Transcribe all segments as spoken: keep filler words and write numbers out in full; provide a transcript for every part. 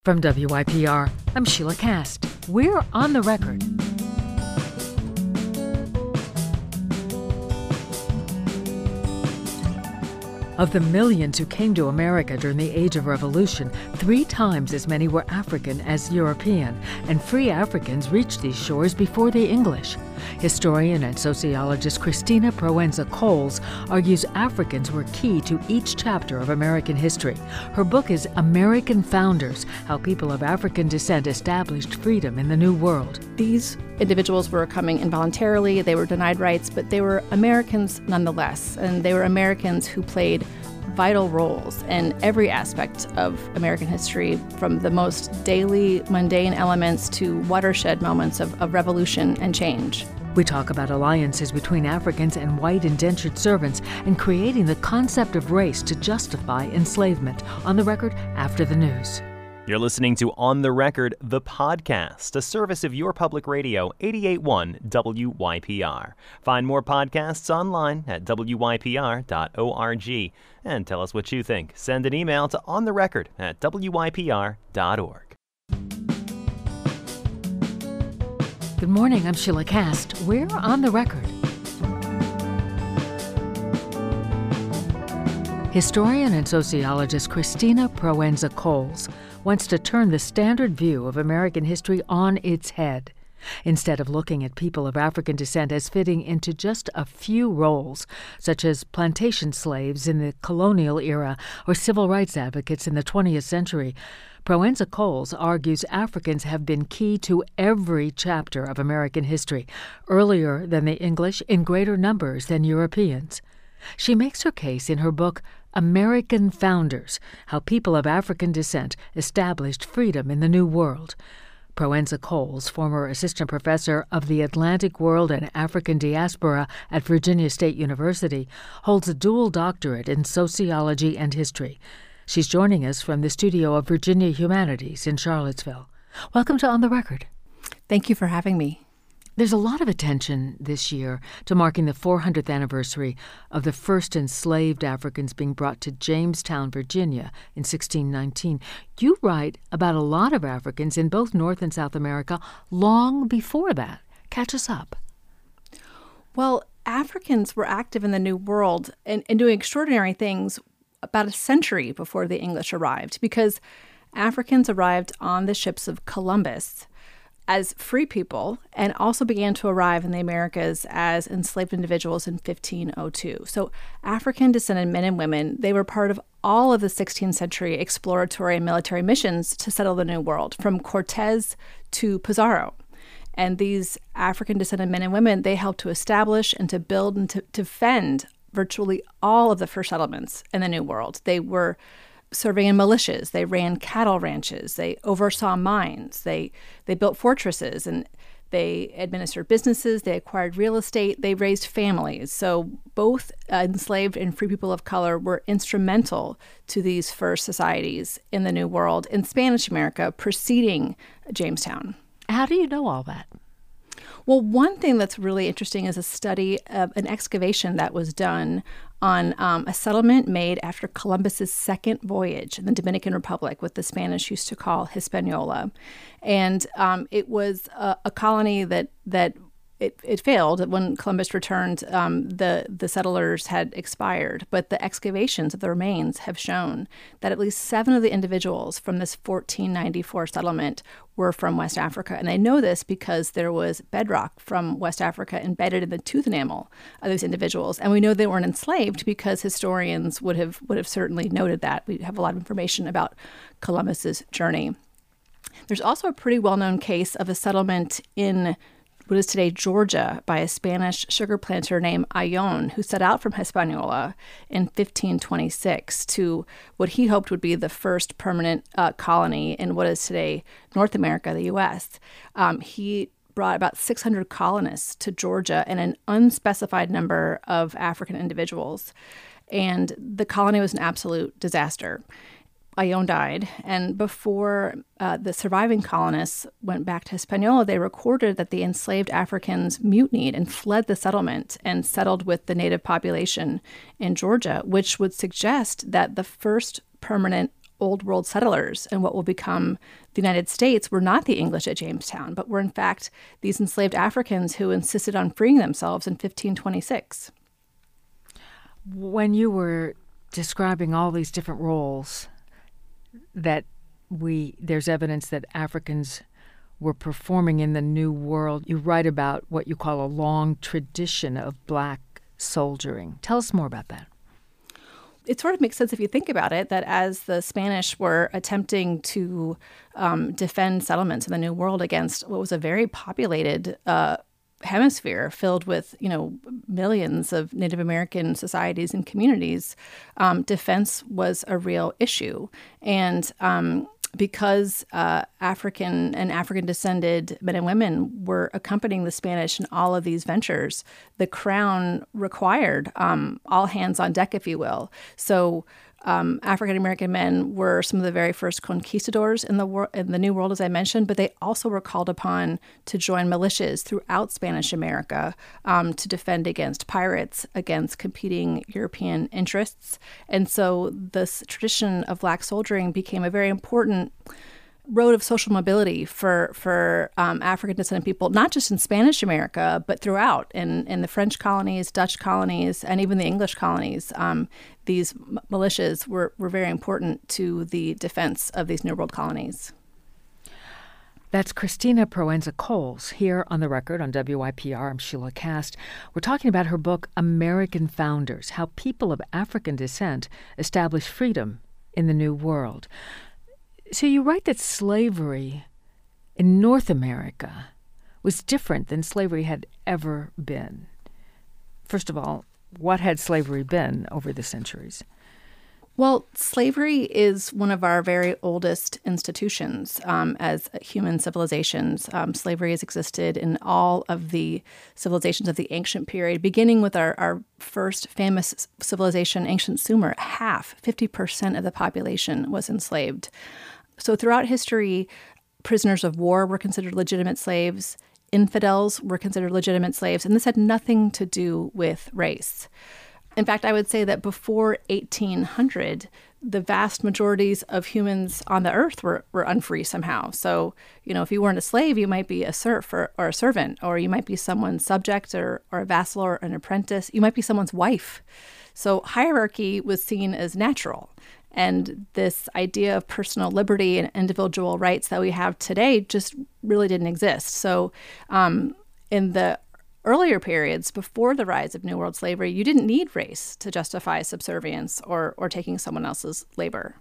From W Y P R, I'm Sheila Cast. We're on the record. Of the millions who came to America during the Age of Revolution, three times as many were African as European, and free Africans reached these shores before the English. Historian and sociologist Christina Proenza-Coles argues Africans were key to each chapter of American history. Her book is American Founders: How People of African Descent Established Freedom in the New World. These individuals were coming involuntarily, they were denied rights, but they were Americans nonetheless, and they were Americans who played vital roles in every aspect of American history, from the most daily, mundane elements to watershed moments of, of revolution and change. We talk about alliances between Africans and white indentured servants and creating the concept of race to justify enslavement. On the record after the news. You're listening to On the Record, the podcast, a service of your public radio, eighty-eight point one W Y P R. Find more podcasts online at W Y P R dot org. And tell us what you think. Send an email to ontherecord at W Y P R dot org. Good morning, I'm Sheila Cast. We're on the record. Historian and sociologist Christina Proenza-Coles wants to turn the standard view of American history on its head. Instead of looking at people of African descent as fitting into just a few roles, such as plantation slaves in the colonial era or civil rights advocates in the twentieth century, Proenza-Coles argues Africans have been key to every chapter of American history, earlier than the English, in greater numbers than Europeans. She makes her case in her book, American Founders: How People of African Descent Established Freedom in the New World. Proenza-Coles, former assistant professor of the Atlantic World and African Diaspora at Virginia State University, holds a dual doctorate in sociology and history. She's joining us from the studio of Virginia Humanities in Charlottesville. Welcome to On the Record. Thank you for having me. There's a lot of attention this year to marking the four hundredth anniversary of the first enslaved Africans being brought to Jamestown, Virginia in sixteen nineteen. You write about a lot of Africans in both North and South America long before that. Catch us up. Well, Africans were active in the New World and, and doing extraordinary things about a century before the English arrived, because Africans arrived on the ships of Columbus as free people and also began to arrive in the Americas as enslaved individuals in fifteen oh two. So African-descended men and women, they were part of all of the sixteenth century exploratory and military missions to settle the New World, from Cortez to Pizarro. And these African-descended men and women, they helped to establish and to build and to, to defend virtually all of the first settlements in the New World. They were serving in militias. They ran cattle ranches. They oversaw mines. They they built fortresses, and they administered businesses. They acquired real estate. They raised families. So both uh, enslaved and free people of color were instrumental to these first societies in the New World in Spanish America preceding Jamestown. How do you know all that? Well, one thing that's really interesting is a study of an excavation that was done on um, a settlement made after Columbus's second voyage in the Dominican Republic, what the Spanish used to call Hispaniola. And um, it was a, a colony that that it, it failed. When Columbus returned, um, the, the settlers had expired. But the excavations of the remains have shown that at least seven of the individuals from this fourteen ninety-four settlement were from West Africa. And they know this because there was bedrock from West Africa embedded in the tooth enamel of these individuals. And we know they weren't enslaved because historians would have would have certainly noted that. We have a lot of information about Columbus's journey. There's also a pretty well-known case of a settlement in what is today Georgia by a Spanish sugar planter named Ayllón, who set out from Hispaniola in fifteen twenty-six to what he hoped would be the first permanent uh, colony in what is today North America, the U S. Um, he brought about six hundred colonists to Georgia and an unspecified number of African individuals. And the colony was an absolute disaster. Ayllón died, and before uh, the surviving colonists went back to Hispaniola, they recorded that the enslaved Africans mutinied and fled the settlement and settled with the native population in Georgia, which would suggest that the first permanent Old World settlers and what will become the United States were not the English at Jamestown, but were in fact these enslaved Africans who insisted on freeing themselves in fifteen twenty-six. When you were describing all these different roles that we there's evidence that Africans were performing in the New World, you write about what you call a long tradition of black soldiering. Tell us more about that. It sort of makes sense if you think about it, that as the Spanish were attempting to um, defend settlements in the New World against what was a very populated uh, hemisphere filled with, you know, millions of Native American societies and communities, um, defense was a real issue. And um, because uh, African and African-descended men and women were accompanying the Spanish in all of these ventures, the Crown required um, all hands on deck, if you will. So um, African-American men were some of the very first conquistadors in the wor- in the New World, as I mentioned, but they also were called upon to join militias throughout Spanish America um, to defend against pirates, against competing European interests. And so this tradition of black soldiering became a very important road of social mobility for for um, African descendant people, not just in Spanish America, but throughout in, in the French colonies, Dutch colonies, and even the English colonies. Um, these m- militias were, were very important to the defense of these New World colonies. That's Christina Proenza-Coles here on The Record on W Y P R. I'm Sheila Kast. We're talking about her book, American Founders, How People of African Descent Established Freedom in the New World. So you write that slavery in North America was different than slavery had ever been. First of all, what had slavery been over the centuries? Well, slavery is one of our very oldest institutions um, as human civilizations. Um, slavery has existed in all of the civilizations of the ancient period, beginning with our, our first famous civilization, ancient Sumer. Half, fifty percent of the population was enslaved. So throughout history, prisoners of war were considered legitimate slaves. Infidels were considered legitimate slaves, and this had nothing to do with race. In fact, I would say that before eighteen hundred, the vast majorities of humans on the earth were, were unfree somehow. So, you know, if you weren't a slave, you might be a serf or, or a servant, or you might be someone's subject or, or a vassal or an apprentice. You might be someone's wife. So hierarchy was seen as natural. And this idea of personal liberty and individual rights that we have today just really didn't exist. So um, in the earlier periods, before the rise of New World slavery, you didn't need race to justify subservience or, or taking someone else's labor.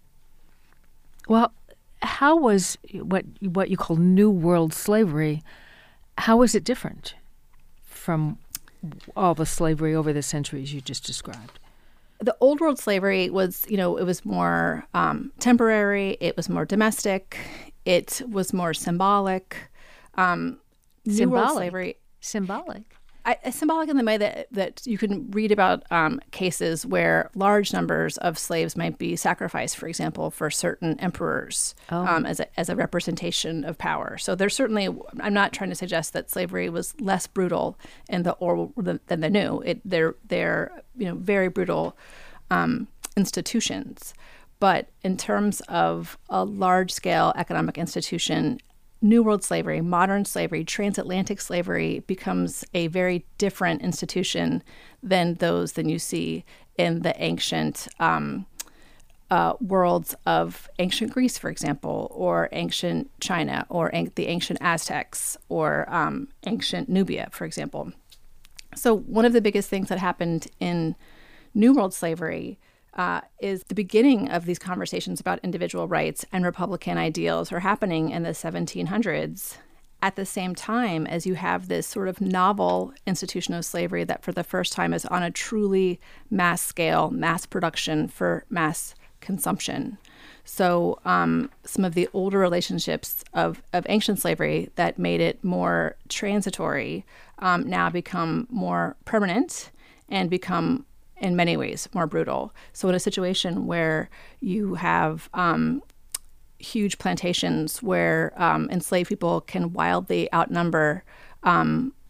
Well, how was what what you call New World slavery, how was it different from all the slavery over the centuries you just described? The Old World slavery was, you know, it was more um, temporary. It was more domestic. It was more symbolic. Um, symbolic. New World slavery. Symbolic. I, symbolic in the way that, that you can read about um, cases where large numbers of slaves might be sacrificed, for example, for certain emperors oh. um, as a as a representation of power. So there's certainly, I'm not trying to suggest that slavery was less brutal in the old than, than the new. It they're they're you know very brutal um, institutions, but in terms of a large scale economic institution, New World slavery, modern slavery, transatlantic slavery becomes a very different institution than those that you see in the ancient um, uh, worlds of ancient Greece, for example, or ancient China, or an- the ancient Aztecs, or um, ancient Nubia, for example. So one of the biggest things that happened in New World slavery Uh, is the beginning of these conversations about individual rights and Republican ideals are happening in the seventeen hundreds at the same time as you have this sort of novel institution of slavery that for the first time is on a truly mass scale, mass production for mass consumption. So um, some of the older relationships of, of ancient slavery that made it more transitory um, now become more permanent and become in many ways more brutal. So in a situation where you have um, huge plantations where um, enslaved people can wildly outnumber um,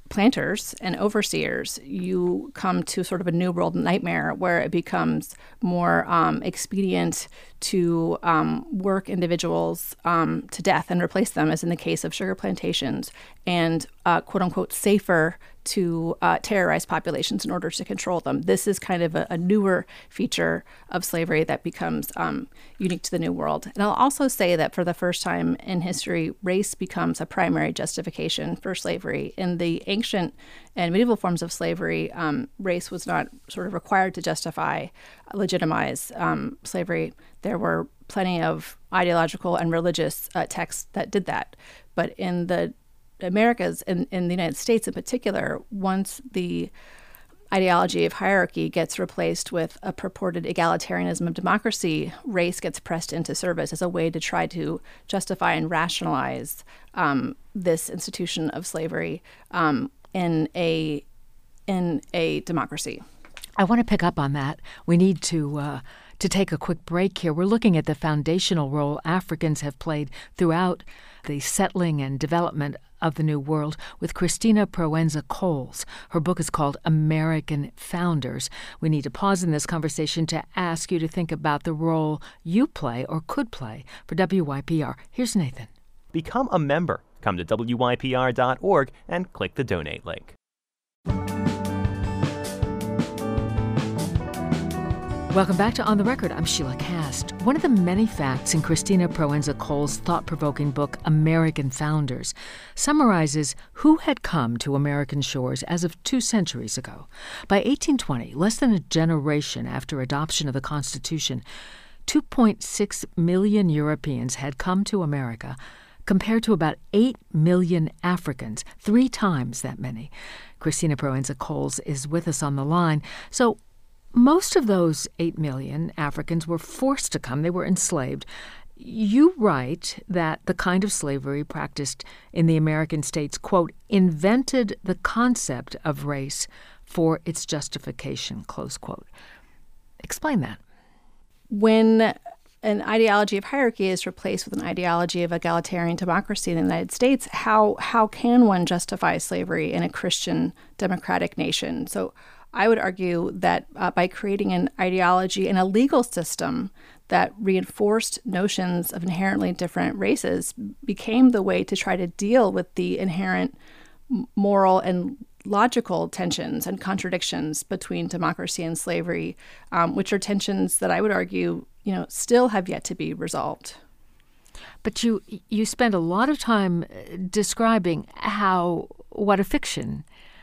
planters and overseers, you come to sort of a new world nightmare where it becomes more um, expedient to um, work individuals um, to death and replace them, as in the case of sugar plantations, and uh, quote unquote safer to uh, terrorize populations in order to control them. This is kind of a, a newer feature of slavery that becomes um, unique to the New World. And I'll also say that for the first time in history, race becomes a primary justification for slavery. In the ancient and medieval forms of slavery, um, race was not sort of required to justify, legitimize um, slavery. There were plenty of ideological and religious uh, texts that did that. But in the Americas, in, in the United States in particular, once the ideology of hierarchy gets replaced with a purported egalitarianism of democracy, race gets pressed into service as a way to try to justify and rationalize um, this institution of slavery um, in a in a democracy. I want to pick up on that. We need to uh, to take a quick break here. We're looking at the foundational role Africans have played throughout the settling and development of the New World with Christina Proenza-Coles. Her book is called American Founders. We need to pause in this conversation to ask you to think about the role you play or could play for W Y P R. Here's Nathan. Become a member. Come to W Y P R dot org and click the donate link. Welcome back to On the Record. I'm Sheila Cast. One of the many facts in Christina Proenza-Coles' thought-provoking book, American Founders, summarizes who had come to American shores as of two centuries ago. By eighteen twenty, less than a generation after adoption of the Constitution, two point six million Europeans had come to America, compared to about eight million Africans, three times that many. Christina Proenza-Coles is with us on the line. So, most of those eight million Africans were forced to come. They were enslaved. You write that the kind of slavery practiced in the American states, quote, invented the concept of race for its justification, close quote. Explain that. When an ideology of hierarchy is replaced with an ideology of egalitarian democracy in the United States, how how can one justify slavery in a Christian democratic nation? So I would argue that uh, by creating an ideology and a legal system that reinforced notions of inherently different races became the way to try to deal with the inherent moral and logical tensions and contradictions between democracy and slavery, um, which are tensions that I would argue, you know, still have yet to be resolved. But you you spend a lot of time describing how what a fiction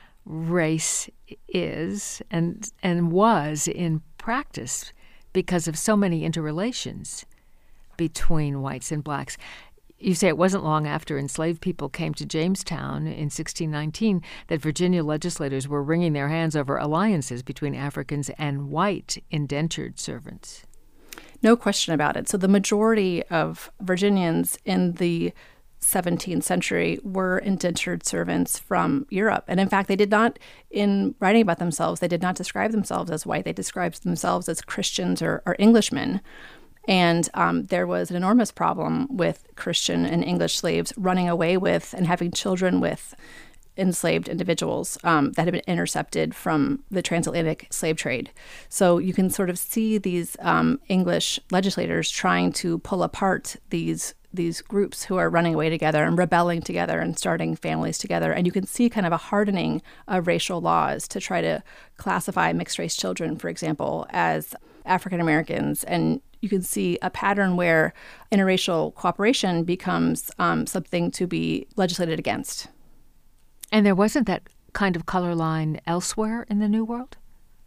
race is and and was in practice because of so many interrelations between whites and blacks. You say it wasn't long after enslaved people came to Jamestown in sixteen nineteen that Virginia legislators were wringing their hands over alliances between Africans and white indentured servants. No question about it. So the majority of Virginians in the seventeenth century were indentured servants from Europe. And in fact, they did not, in writing about themselves, they did not describe themselves as white. They described themselves as Christians or, or Englishmen. And um, there was an enormous problem with Christian and English slaves running away with and having children with enslaved individuals um, that had been intercepted from the transatlantic slave trade. So you can sort of see these um, English legislators trying to pull apart these these groups who are running away together and rebelling together and starting families together. And you can see kind of a hardening of racial laws to try to classify mixed-race children, for example, as African Americans. And you can see a pattern where interracial cooperation becomes um, something to be legislated against. And there wasn't that kind of color line elsewhere in the New World?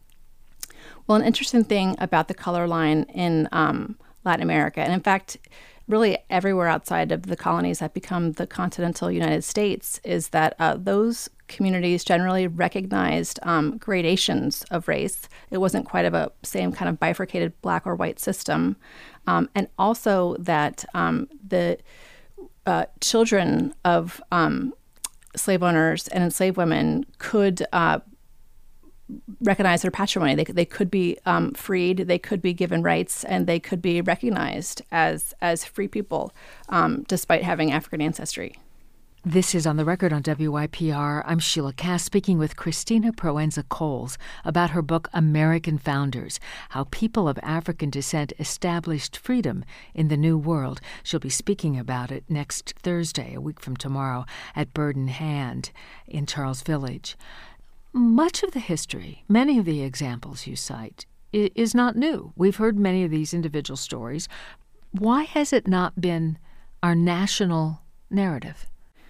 Well, an interesting thing about the color line in um, Latin America, and in fact, really everywhere outside of the colonies that become the continental United States, is that uh, those communities generally recognized um, gradations of race. It wasn't quite of a same kind of bifurcated black or white system. Um, and also that um, the uh, children of um, slave owners and enslaved women could uh, recognize their patrimony. They, they could be um, freed, they could be given rights, and they could be recognized as as free people, um, despite having African ancestry. This is On the Record on W Y P R. I'm Sheila Cass, speaking with Christina Proenza-Coles about her book American Founders, How People of African Descent Established Freedom in the New World. She'll be speaking about it next Thursday, a week from tomorrow, at Bird in Hand in Charles Village. Much of the history, many of the examples you cite, is not new. We've heard many of these individual stories. Why has it not been our national narrative?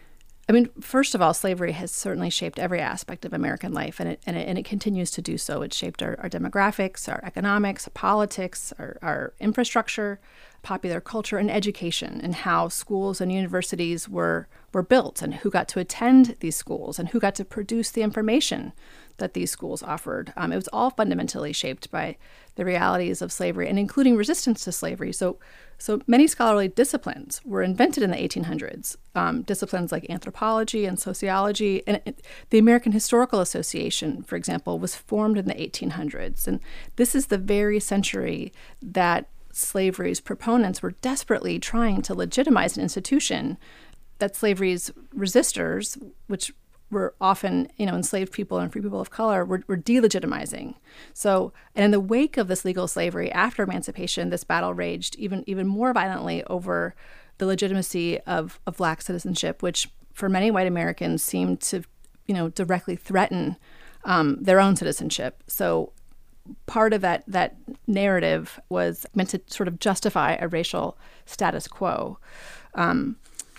I mean, first of all, slavery has certainly shaped every aspect of American life, and it and it, and it continues to do so. It's shaped our, our demographics, our economics, our politics, our, our infrastructure, popular culture, and education, and how schools and universities were were built, and who got to attend these schools, and who got to produce the information that these schools offered. Um, it was all fundamentally shaped by the realities of slavery, and including resistance to slavery. So, so many scholarly disciplines were invented in the eighteen hundreds. Um, disciplines like anthropology and sociology, and it, the American Historical Association, for example, was formed in the eighteen hundreds. And this is the very century that slavery's proponents were desperately trying to legitimize an institution that slavery's resistors, which were often, you know, enslaved people and free people of color, were, were delegitimizing. So, and in the wake of this legal slavery after emancipation, this battle raged even even more violently over the legitimacy of, of Black citizenship, which for many white Americans seemed to, you know, directly threaten um, their own citizenship. So part of that that narrative was meant to sort of justify a racial status quo. Um,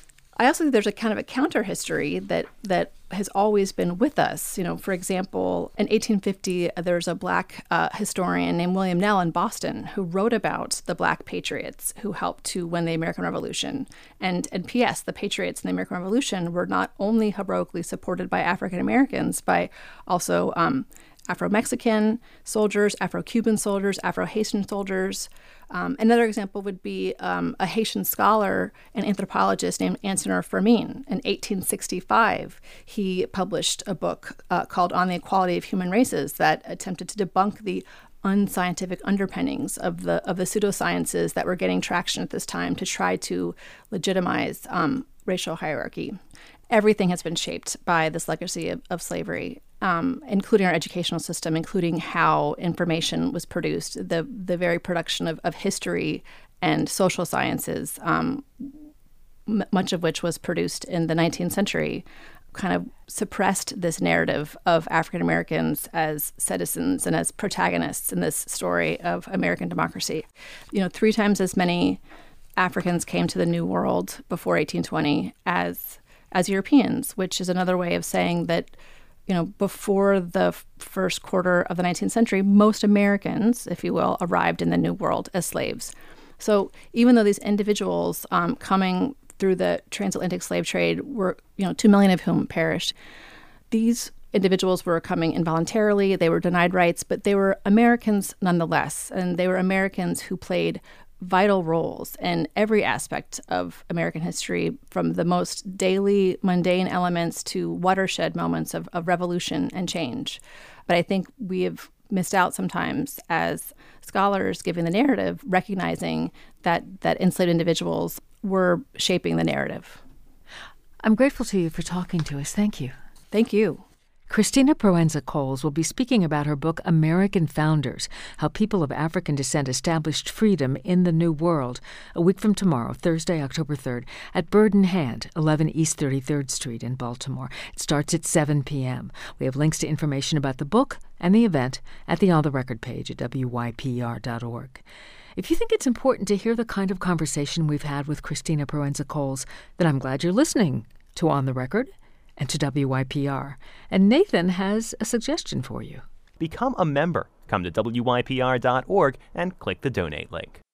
I also think there's a kind of a counter history that that has always been with us. You know, for example, in eighteen fifty, there's a Black uh, historian named William Nell in Boston who wrote about the Black patriots who helped to win the American Revolution. And, and P S, the patriots in the American Revolution were not only heroically supported by African Americans, by also um, Afro-Mexican soldiers, Afro-Cuban soldiers, Afro-Haitian soldiers. Um, another example would be um, a Haitian scholar and anthropologist named Ancenor Fermin. In eighteen sixty-five, he published a book uh, called On the Equality of Human Races that attempted to debunk the unscientific underpinnings of the of the pseudosciences that were getting traction at this time to try to legitimize um, racial hierarchy. Everything has been shaped by this legacy of, of slavery, um, including our educational system, including how information was produced, the the very production of, of history and social sciences, um, m- much of which was produced in the nineteenth century, kind of suppressed this narrative of African Americans as citizens and as protagonists in this story of American democracy. You know, three times as many Africans came to the New World before eighteen twenty as as Europeans, which is another way of saying that, you know, before the f- first quarter of the nineteenth century, most Americans, if you will, arrived in the New World as slaves. So even though these individuals um, coming through the transatlantic slave trade were, you know, two million of whom perished, these individuals were coming involuntarily, they were denied rights, but they were Americans nonetheless, and they were Americans who played vital roles in every aspect of American history, from the most daily, mundane elements to watershed moments of, of revolution and change. But I think we have missed out sometimes as scholars giving the narrative, recognizing that that enslaved individuals were shaping the narrative. I'm grateful to you for talking to us. Thank you. Thank you. Christina Proenza-Coles will be speaking about her book American Founders, How People of African Descent Established Freedom in the New World, a week from tomorrow, Thursday, October third, at Bird in Hand, eleven East thirty-third Street in Baltimore. It starts at seven p.m. We have links to information about the book and the event at the On the Record page at W Y P R dot org. If you think it's important to hear the kind of conversation we've had with Christina Proenza-Coles, then I'm glad you're listening to On the Record and to W Y P R. And Nathan has a suggestion for you. Become a member. Come to W Y P R dot org and click the donate link.